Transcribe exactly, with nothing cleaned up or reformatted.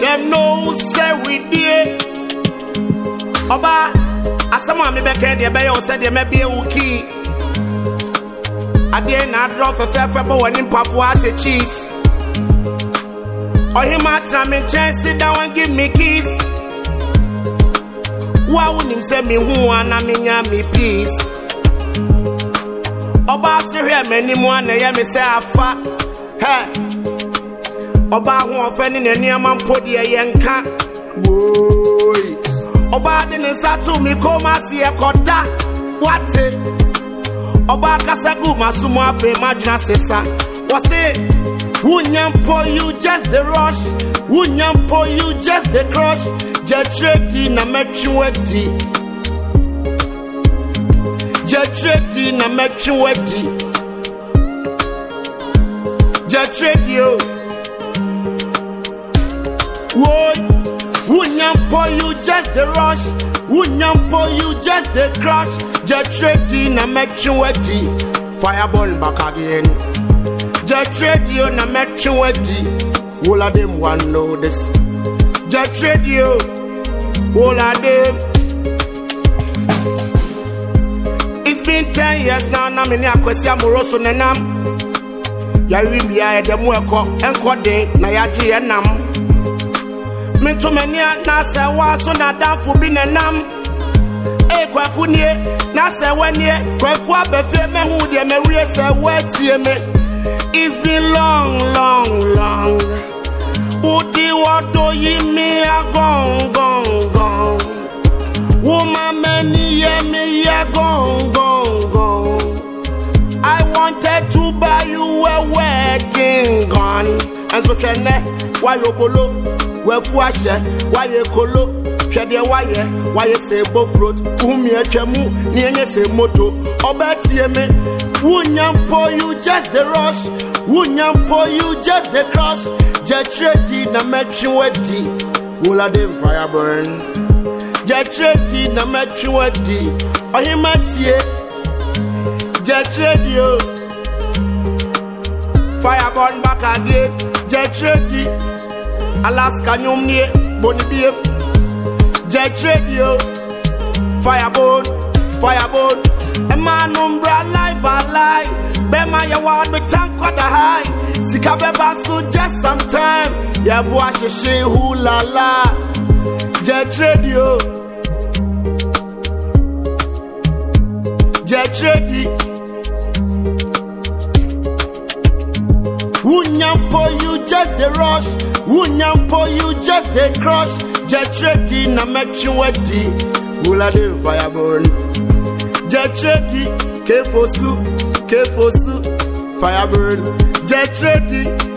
them know say we did. Oba, asama mi beke de be yo say de me be uki. Ade na drop fe fe fe bo wani mpafo ase cheese. Ohima tra me chance sit down and give me kiss. Wa unim say me hu ana me nya me peace. Oba se hwe mani mu ana ye me say afa. He. Oba hu ofani na niam mpodi ye nka. Woi. Oba de ne satu mi koma si e kota. What? Oba kasagu masumu afe majina sesa. Wase Wunyampo you just the rush. Wunyampo you just the crush. Jetreti na mechueti. Jetreti na mechueti. Jetreti yo. Woy. Wunyampo you just the rush. Wunyampo you just the crush. Jetreti na mechueti. Fireball back again. Jetreti na mechueti. All of them want know this. Jetreti, all of them. It's been ten years now. Na me ni akwesi amoroso nenam. Ya rimbia e dem weko enko de na ya je enam. Me to many na se wa so na danfo bi nenam. E kwaku nie na se wanie kwaku abefe me hu de me wie se watie me. It's been long, long, long. Uti wato yimi a gong, gong, gong. Woman many ye me a gong, gong, gong. I wanted to buy you a wedding gun. And so shene, why you bolo, we fuashe, why you kolo, shade why ye, why you say both road, umi a chemu, niye se moto, obeti me. Wunyampo you just the rush. Wunyampo you just the crush. Jetreti na mechueti. All of them fire burn. Jetreti na mechueti. Ohimatie. Jetreti yo. Fire burn back again. Jetreti. Alaska nyumnie. Bonibie. Jetreti yo. Fire burn. Fire burn. A man umbra lie by lie. Bema ya wad me tank kwa da high. Sika beba so just sometime. Ya boy she she hula la. Jetreti yo. Jetreti. Wunyampo you just the rush. Wunyampo you just the crush. Jetreti na mechueti. Hula dem fire burn. Jetreti, K for soup, K for soup, fire burn. Jetreti.